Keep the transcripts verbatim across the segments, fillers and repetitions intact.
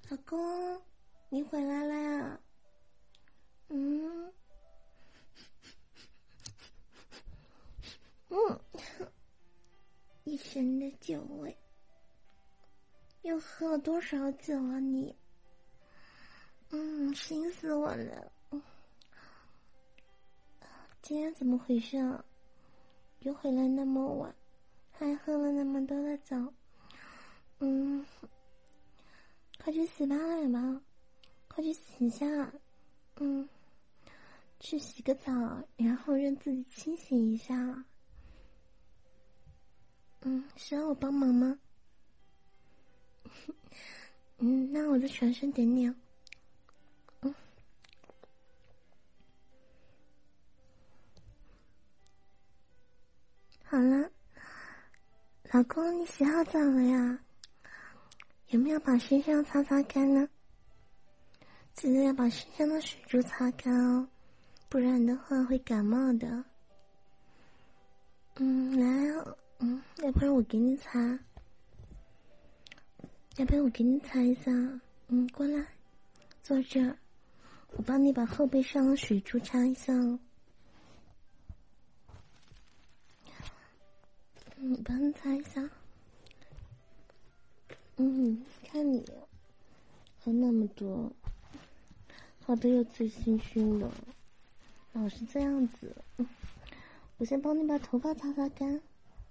老公，你回来了呀？嗯，嗯，一身的酒味，又喝了多少酒啊你？嗯，心死我了。今天怎么回事啊？又回来那么晚，还喝了那么多的酒。嗯，快去洗把脸吧，快去洗一下。嗯，去洗个澡，然后让自己清醒一下。嗯，需要我帮忙吗？嗯，那我在床上等你哦。嗯，好了，老公，你洗好澡了呀？有没有把身上擦擦干呢？记得要把身上的水珠擦干哦，不然的话会感冒的。嗯，来哦，嗯，要不然我给你擦，要不然我给你擦一下。嗯，过来，坐这儿，我帮你把后背上的水珠擦一下哦。嗯，我帮你擦一下。嗯，看你喝那么多，喝的又醉醺醺的，老是这样子。嗯，我先帮你把头发擦擦干。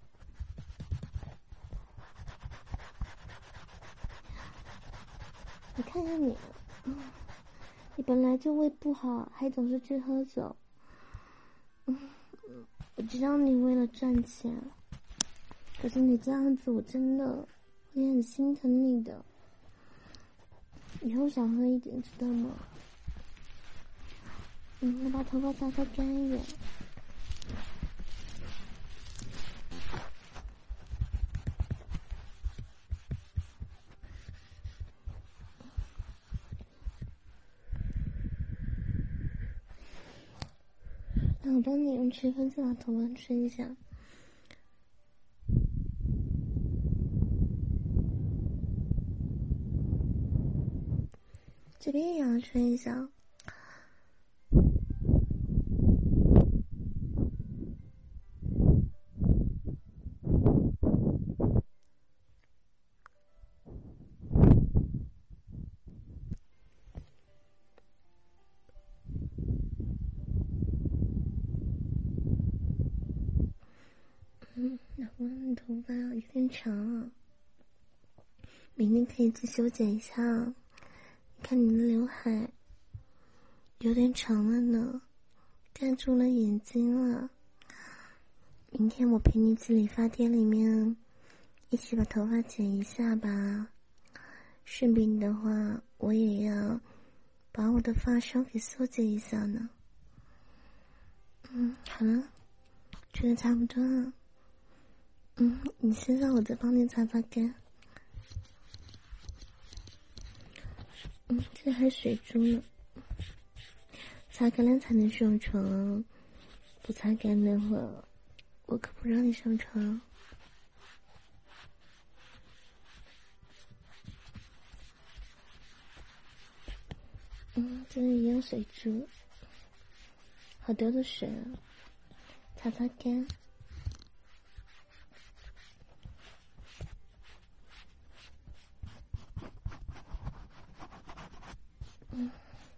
你看看你，嗯，你本来就胃不好，还总是去喝酒。嗯，我知道你为了赚钱，可是你这样子，我真的也很心疼你的。以后少喝一点，知道吗？嗯，我把头发擦擦干一点。那我帮你用吹风机把头发吹一下。这边也要吹一下。嗯，老公，你头发有点长啊，明天可以去修剪一下。看你的刘海有点长了呢，盖住了眼睛了。明天我陪你去理发店里面一起把头发剪一下吧，顺便的话我也要把我的发梢给修剪一下呢。嗯，好了，吹得差不多了。嗯，你先让我再帮你擦擦干。嗯，这还水珠呢，擦干了才能上床，不擦干的话我可不让你上床。嗯，这里也有水珠，好多的水啊，擦擦干。嗯，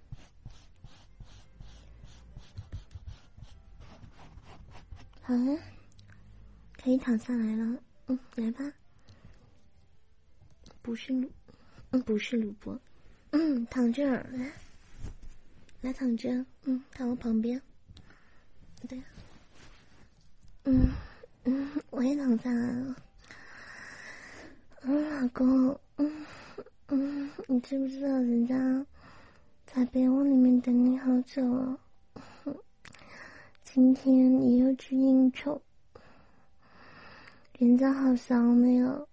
好了，可以躺下来了。嗯，来吧。不是鲁，嗯，不是鲁伯。嗯，躺这儿来，来躺这。嗯，躺我旁边。对。嗯嗯，我也躺下来了。嗯，老公，嗯嗯，你知不知道人家在被窝里面等你好久了？今天你又去应酬，人家好想你哦，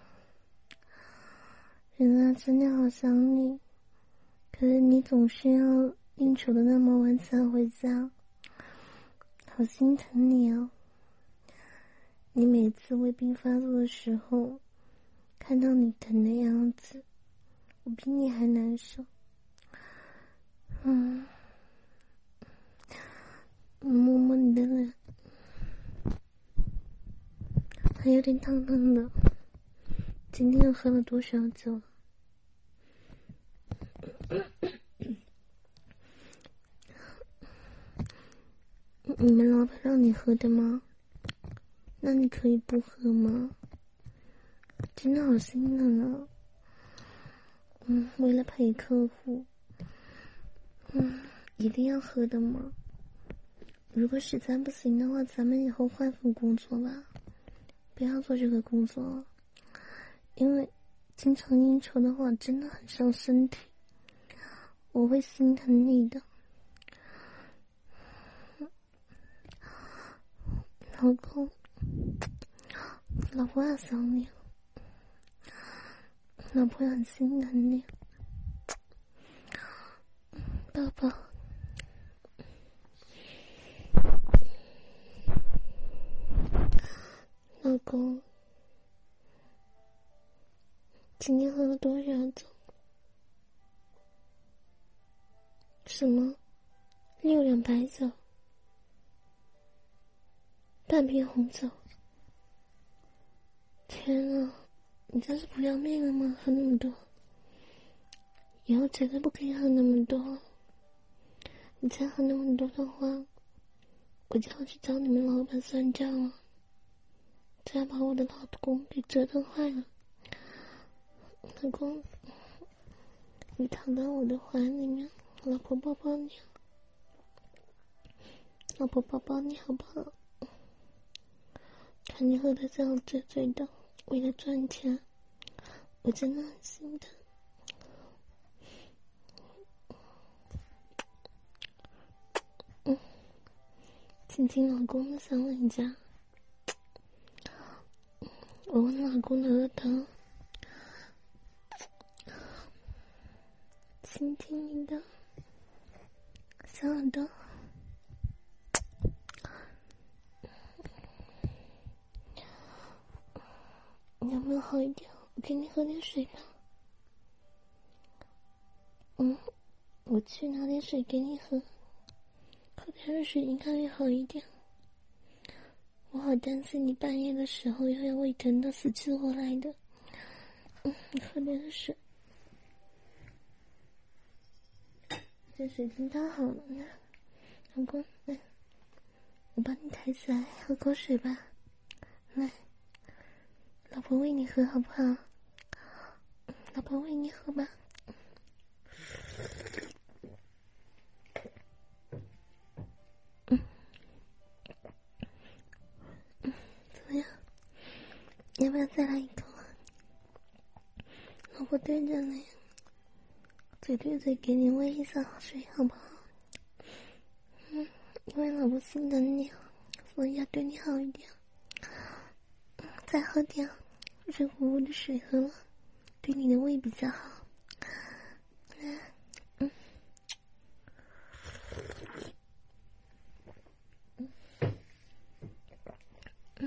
人家真的好想你，可是你总是要应酬的那么晚才回家，好心疼你哦。你每次胃病发作的时候，看到你疼的样子， 我比你还难受。嗯，摸摸你的脸，还有点烫烫的。今天又喝了多少酒？你们老板让你喝的吗？那你可以不喝吗？真的好心疼啊。嗯，为了陪客户，嗯，一定要喝的吗？如果实在不行的话，咱们以后换份工作吧，不要做这个工作了。因为经常应酬的话，真的很伤身体，我会心疼你的。老公，老婆要想你，老婆很心疼你，宝宝。老公，今天喝了多少酒？什么？六两白酒，半瓶红酒。天啊，你这是不要命了吗？喝那么多，以后绝对不可以喝那么多。你再喝那么多的话，我就要去找你们老板算账了。这样把我的老公给折腾坏了。老公，你躺到我的怀里面，老婆抱抱你，老婆抱抱你好不好？看你喝得这样醉醉的，为了赚钱，我真的很心疼。嗯，亲亲老公的小脸颊，我吻老公的额头，倾听你的小耳朵。你有没有好一点？我给你喝点水吧。嗯，我去拿点水给你喝，喝点热水应该会好一点。我好担心你半夜的时候又要胃疼的死去活来的。嗯，你喝点水。这水已经倒好了呢，老公，来，我帮你抬起来，喝口水吧。来，老婆喂你喝好不好？老婆喂你喝吧。嗯，嗯，怎么样？要不要再来一口啊？老婆对着你，嘴对嘴给你喂一下水好不好？嗯，因为老婆心疼你，所以要对你好一点。嗯，再喝点热乎乎的水喝了，对你的胃比较好。嗯嗯嗯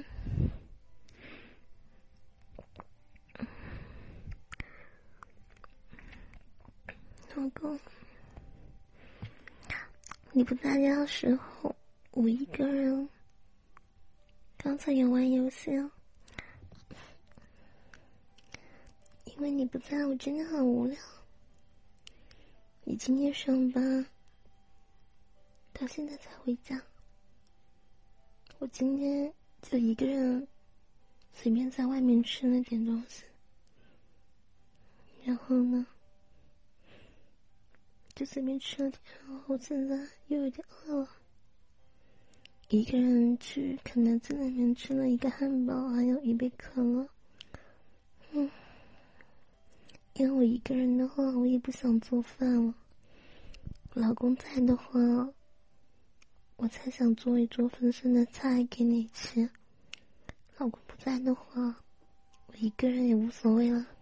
嗯，老公，你不在家的时候，我一个人刚才有玩游戏啊。因为你不在，我真的很无聊。你今天上班到现在才回家，我今天就一个人随便在外面吃了点东西，然后呢就随便吃了点，然后现在又有点饿了，一个人去肯德基里面吃了一个汉堡，还有一杯可乐。嗯，因为我一个人的话，我也不想做饭了。老公在的话，我才想做一桌丰盛的菜给你吃。老公不在的话，我一个人也无所谓了。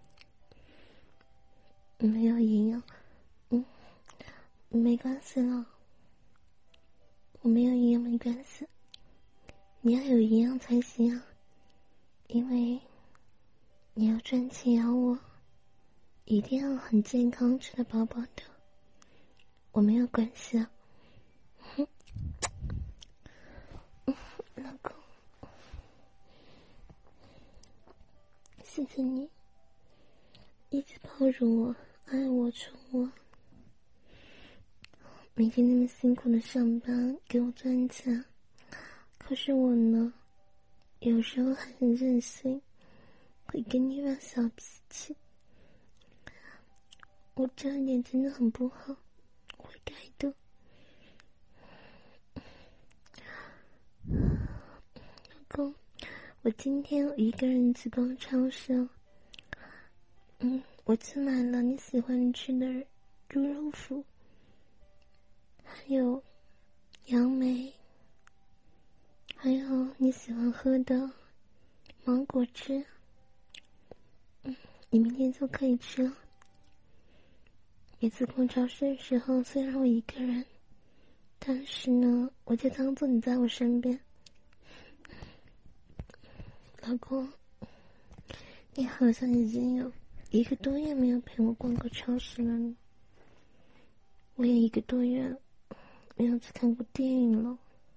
没有营养，嗯，没关系了。我没有营养没关系，你要有营养才行啊，因为你要赚钱养我， 一定要很健康，吃得饱饱的。我没有关系啊。老公，谢谢你一直包容我、爱我、宠我，每天那么辛苦的上班，给我赚钱。可是我呢，有时候还很任性，会跟你发小脾气。我这一点真的很不好，我会改的。老公，我今天一个人去逛超市，嗯，我去买了你喜欢吃的猪肉脯，还有杨梅，还有你喜欢喝的芒果汁。嗯，你明天就可以吃了。每次逛超市的时候，虽然我一个人，但是呢，我就当做你在我身边。老公，你好像已经有一个多月没有陪我逛过超市了呢。我也一个多月没有去看过电影了。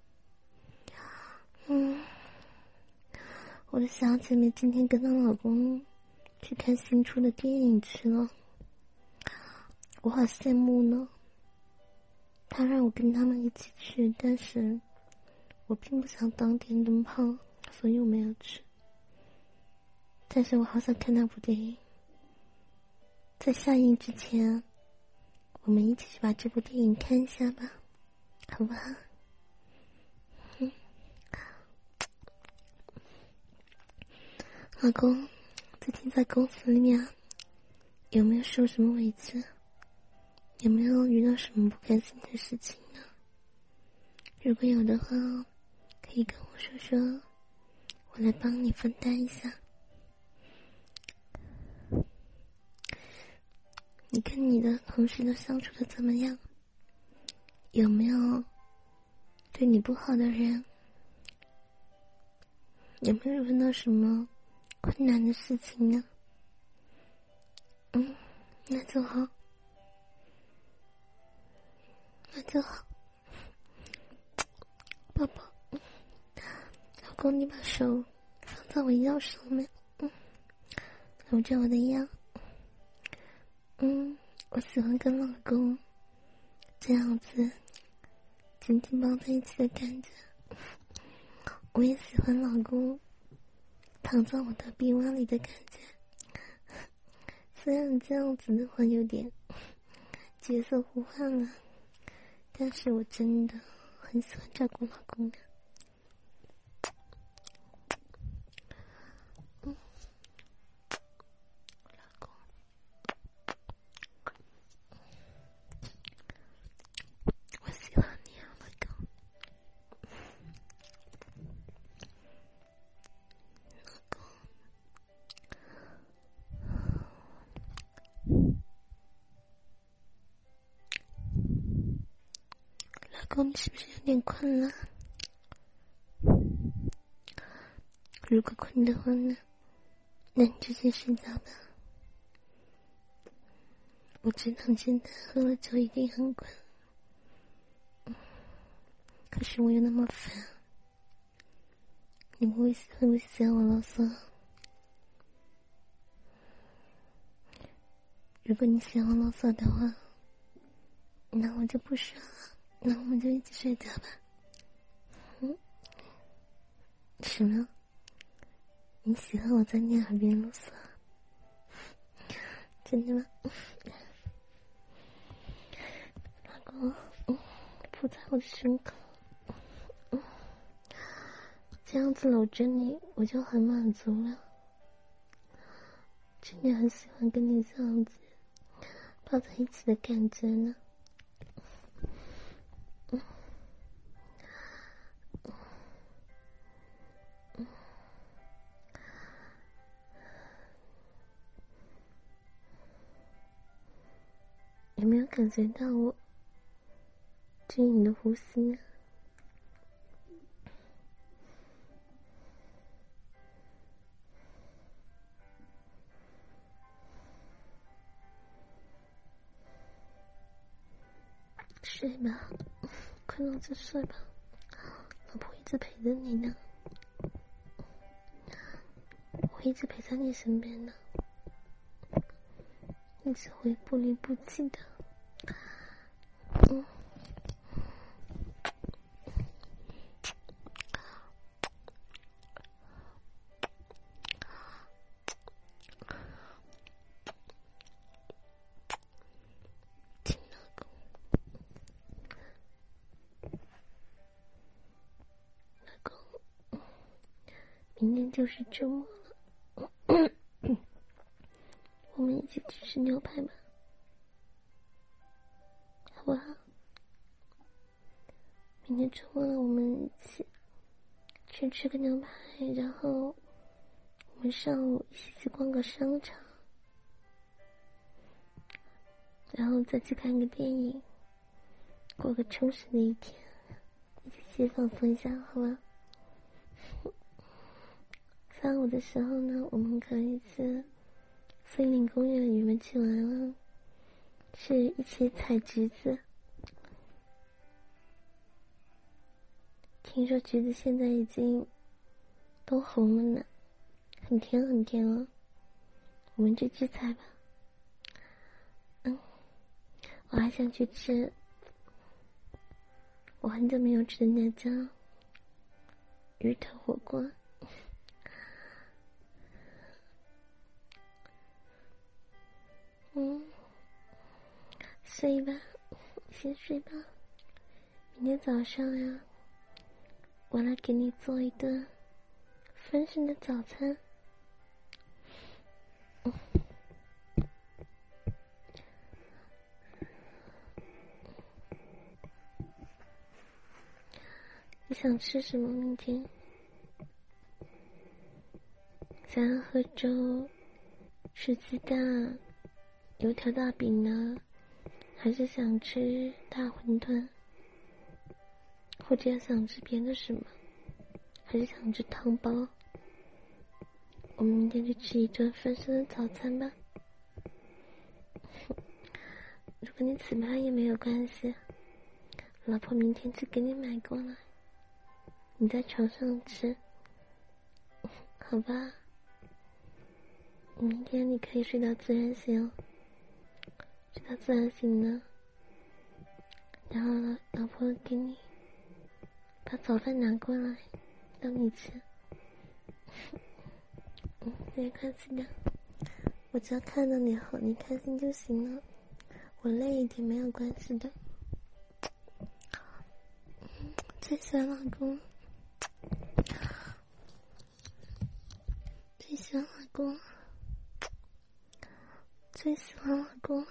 嗯，我的小姐妹今天跟她老公去看新出的电影去了，我好羡慕呢。她让我跟他们一起去，但是我并不想当电灯泡，所以我没有去。但是我好想看那部电影，在下映之前，我们一起去把这部电影看一下吧，好不好？嗯，老公，最近在公司里面有没有受什么委屈？有没有遇到什么不开心的事情呢？如果有的话，可以跟我说说，我来帮你分担一下。你跟你的同事都相处的怎么样？有没有对你不好的人？有没有遇到什么困难的事情呢？嗯，那就好，那就好。宝宝，老公，你把手放在我腰上面，嗯，搂着我的腰。嗯，我喜欢跟老公这样子紧紧抱在一起的感觉。我也喜欢老公躺在我的臂弯里的感觉。虽然这样子的话有点角色互换了，但是我真的很喜欢照顾老公的。嗯，老公，我喜欢你啊，老公。老公，你是不是有点困了？如果困的话呢，那你直接睡觉吧。我知道你现在喝了酒一定很困，可是我又那么烦，你会会不会嫌我啰嗦？如果你嫌我啰嗦的话，那我就不说了，那我们就一起睡觉吧。嗯，什么？你喜欢我在你耳边啰嗦？真的吗？老公，嗯，扑在我的胸口，嗯，这样子搂着你，我就很满足了。真的很喜欢跟你这样子抱在一起的感觉呢。嗯，嗯，有没有感觉到我均匀的呼吸呢？ 睡吧，困了就睡吧，老婆一直陪着你呢，我一直陪在你身边呢，一直会不离不弃的。嗯。明天就是周末了，我们一起去吃牛排吧，好不好？明天周末了，我们一起去吃个牛排，然后我们上午一起去逛个商场，然后再去看个电影，过个充实的一天，一起放松一下，好吧？上午的时候呢，我们可以去森林公园里面去玩了，去一起采橘子。听说橘子现在已经都红了呢，很甜很甜了，我们就去采吧。嗯，我还想去吃我很久没有吃的那家鱼头火锅。嗯，睡吧，先睡吧。明天早上呀，我来给你做一顿丰盛的早餐。嗯，你想吃什么？明天想要喝粥、吃鸡蛋、油条大饼呢，还是想吃大馄饨？或者想吃别的什么？还是想吃汤包？我们明天就吃一顿丰盛的早餐吧。如果你吃不来也没有关系，老婆明天就给你买过来，你在床上吃，好吧？明天你可以睡到自然醒，睡到自然醒呢，然后老婆给你把早饭拿过来让你吃。嗯，没关系的，我只要看到你好，你开心就行了，我累一点没有关系的。最喜欢老公，最喜欢老公，最喜欢老公。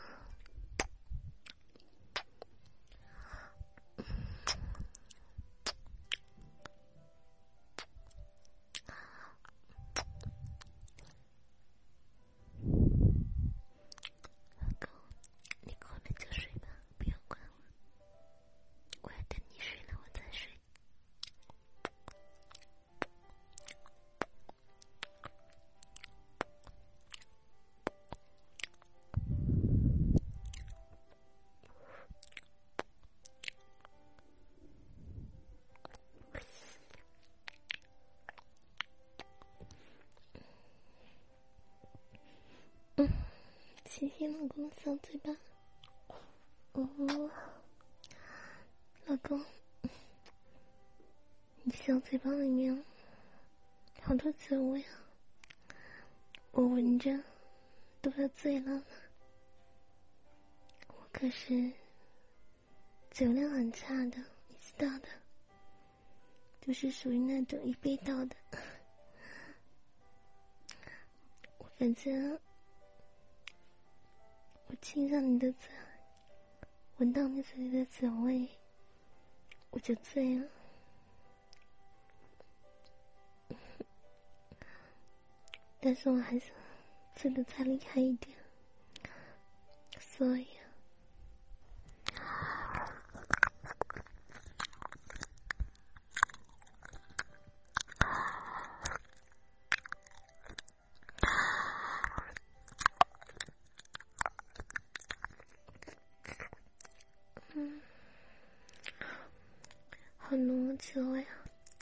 嗯，谢谢老公的小嘴巴。嗯，老公，你小嘴巴里面好多酒味啊，我闻着都要醉了。我可是酒量很差的，你知道的，就是属于那种一杯倒的。我反正我亲上你的嘴，闻到你嘴里的酒味，我就醉了。但是我还想醉得再厉害一点，所以嗯， 很多酒味啊，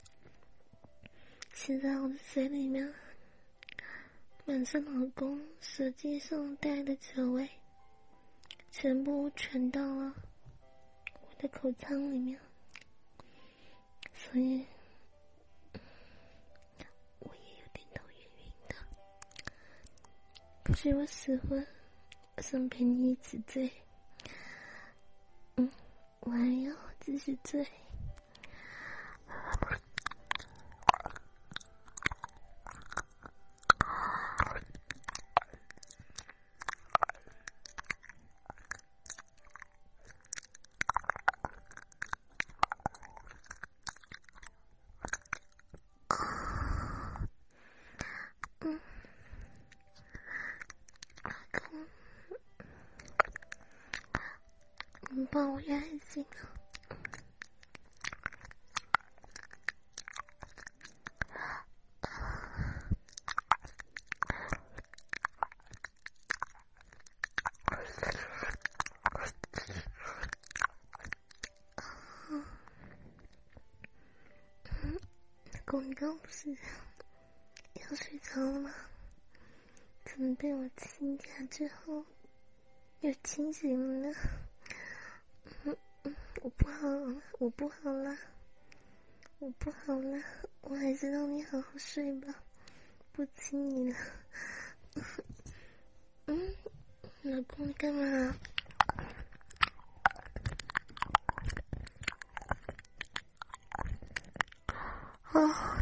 现在我的嘴里面满是老公实际上带的酒味，全部传到了我的口腔里面，所以我也有点头晕晕的。可是我死活想陪你一起醉，嗯，我还要继续醉。嗯，老公，你抱我越安心啊。公，你刚刚不是要睡着了吗？怎么被我亲下之后又清醒了呢？嗯嗯，我不好了，我不好了，我不好了，我还是让你好好睡吧，不亲你了。嗯，老公，你干嘛？哦。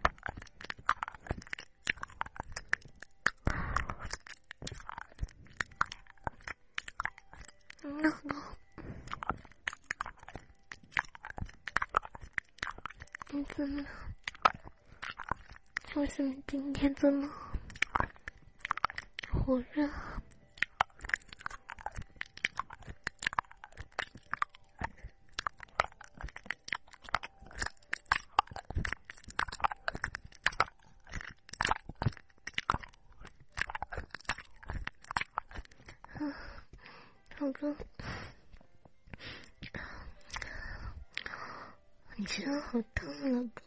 老公，你怎么了？为什么今天这么火热？啊，老公，你身上好烫啊，老公。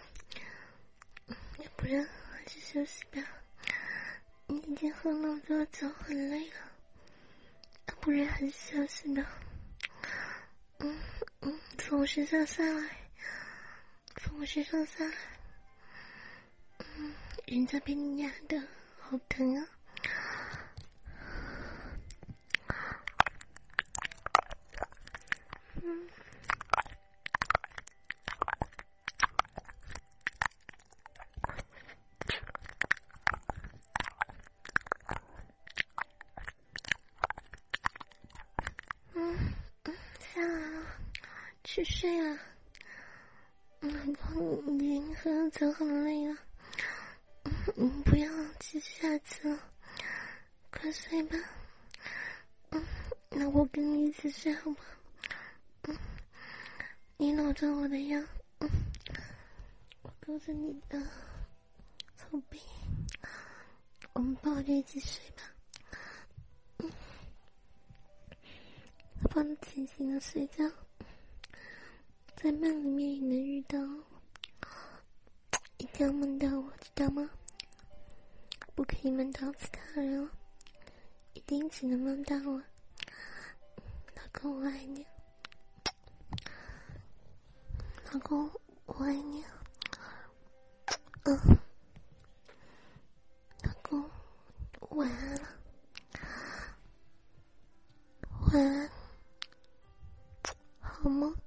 要不然还是休息吧。你已经喝那么多酒，很累了。要不然还是休息吧。嗯嗯，从我身上下来，从我身上下来。嗯，人家被你压的好疼啊。嗯。嗯嗯，下来了，去睡啊。嗯，你已经喝酒很累了。嗯，你不要继续下去了，快睡吧。嗯，那我跟你一起睡好吗？嗯，你搂着我的腰，嗯，我勾着你的后背，我们抱着一起睡吧。嗯，放轻轻的睡觉，在梦里面也能遇到，一定要梦到我，知道吗？不可以梦到其他人哦，一定只能梦到我。老公，我爱你。老公，我爱你。嗯，老公，晚安了，晚安，好梦。